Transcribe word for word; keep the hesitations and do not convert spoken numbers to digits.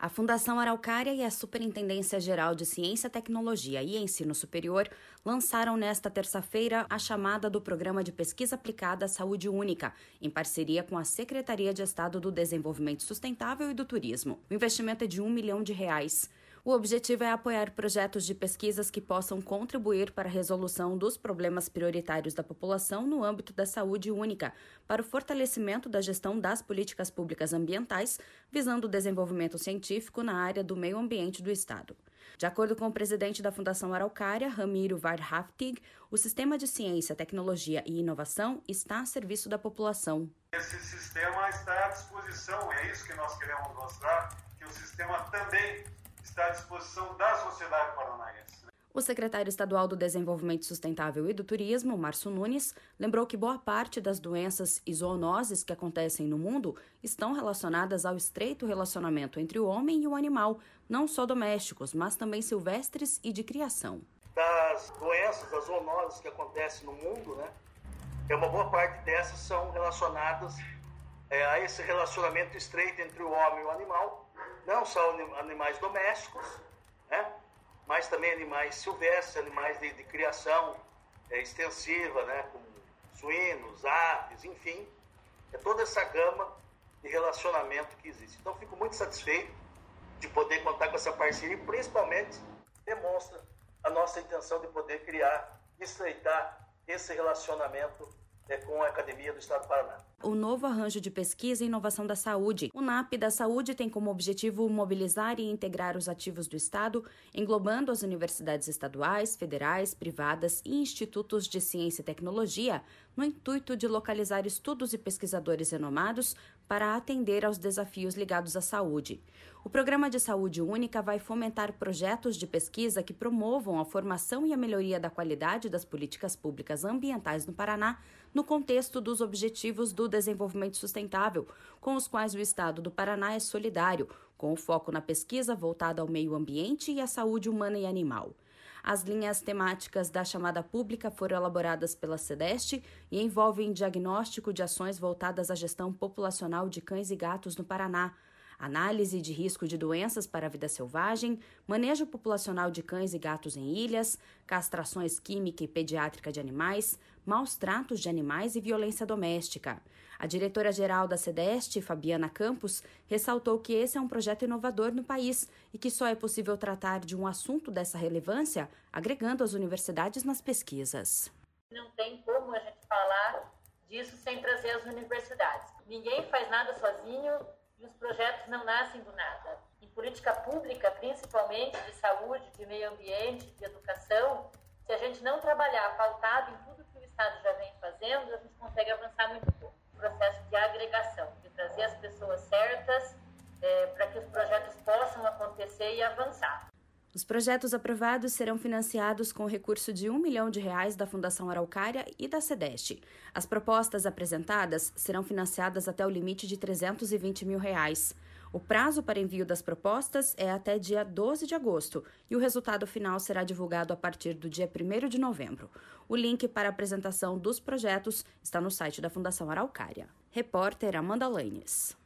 A Fundação Araucária e a Superintendência Geral de Ciência, Tecnologia e Ensino Superior lançaram nesta terça-feira a chamada do Programa de Pesquisa Aplicada à Saúde Única, em parceria com a Secretaria de Estado do Desenvolvimento Sustentável e do Turismo. O investimento é de um milhão de reais. O objetivo é apoiar projetos de pesquisas que possam contribuir para a resolução dos problemas prioritários da população no âmbito da saúde única, para o fortalecimento da gestão das políticas públicas ambientais, visando o desenvolvimento científico na área do meio ambiente do Estado. De acordo com o presidente da Fundação Araucária, Ramiro Warhaftig, o sistema de ciência, tecnologia e inovação está a serviço da população. Esse sistema está à disposição, é isso que nós queremos mostrar, que o sistema também está à disposição da sociedade paranaense. O secretário estadual do Desenvolvimento Sustentável e do Turismo, Márcio Nunes, lembrou que boa parte das doenças e zoonoses que acontecem no mundo estão relacionadas ao estreito relacionamento entre o homem e o animal, não só domésticos, mas também silvestres e de criação. Das doenças, das zoonoses que acontecem no mundo, né, uma boa parte dessas são relacionadas é, a esse relacionamento estreito entre o homem e o animal, não só animais domésticos, né, mas também animais silvestres, animais de, de criação é, extensiva, né, como suínos, aves, enfim, é toda essa gama de relacionamento que existe. Então, fico muito satisfeito de poder contar com essa parceria e, principalmente, demonstra a nossa intenção de poder criar, estreitar esse relacionamento é, com a Academia do Estado do Paraná. O novo arranjo de pesquisa e inovação da saúde, o N A P da Saúde, tem como objetivo mobilizar e integrar os ativos do Estado, englobando as universidades estaduais, federais, privadas e institutos de ciência e tecnologia, no intuito de localizar estudos e pesquisadores renomados para atender aos desafios ligados à saúde. O Programa de Saúde Única vai fomentar projetos de pesquisa que promovam a formação e a melhoria da qualidade das políticas públicas ambientais no Paraná, no contexto dos Objetivos do Desenvolvimento Sustentável, com os quais o Estado do Paraná é solidário, com o foco na pesquisa voltada ao meio ambiente e à saúde humana e animal. As linhas temáticas da chamada pública foram elaboradas pela SEDEST e envolvem diagnóstico de ações voltadas à gestão populacional de cães e gatos no Paraná, análise de risco de doenças para a vida selvagem, manejo populacional de cães e gatos em ilhas, castrações química e pediátrica de animais, maus tratos de animais e violência doméstica. A diretora-geral da SEDEST, Fabiana Campos, ressaltou que esse é um projeto inovador no país e que só é possível tratar de um assunto dessa relevância agregando as universidades nas pesquisas. Não tem como a gente falar disso sem trazer as universidades. Ninguém faz nada sozinho. E os projetos não nascem do nada. Em política pública, principalmente de saúde, de meio ambiente, de educação, se a gente não trabalhar pautado em tudo que o Estado já vem fazendo, a gente consegue avançar muito pouco. O processo de agregação, de trazer as pessoas certas é, para que os projetos possam acontecer e avançar. Os projetos aprovados serão financiados com recurso de um milhão de reais da Fundação Araucária e da SEDEST. As propostas apresentadas serão financiadas até o limite de trezentos e vinte mil reais. O prazo para envio das propostas é até dia doze de agosto e o resultado final será divulgado a partir do dia primeiro de novembro. O link para a apresentação dos projetos está no site da Fundação Araucária. Repórter Amanda Lanes.